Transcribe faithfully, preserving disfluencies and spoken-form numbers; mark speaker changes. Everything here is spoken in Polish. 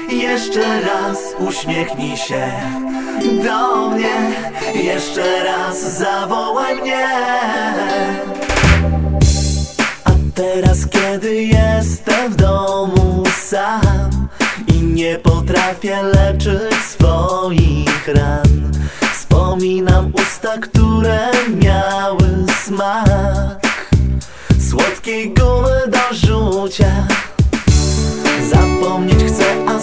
Speaker 1: Jeszcze raz uśmiechnij się do mnie, jeszcze raz zawołaj mnie. A teraz, kiedy jestem w domu sam i nie potrafię leczyć swoich ran, wspominam usta, które miały smak słodkiej gumy do rzucia. Zapomnieć chcę, a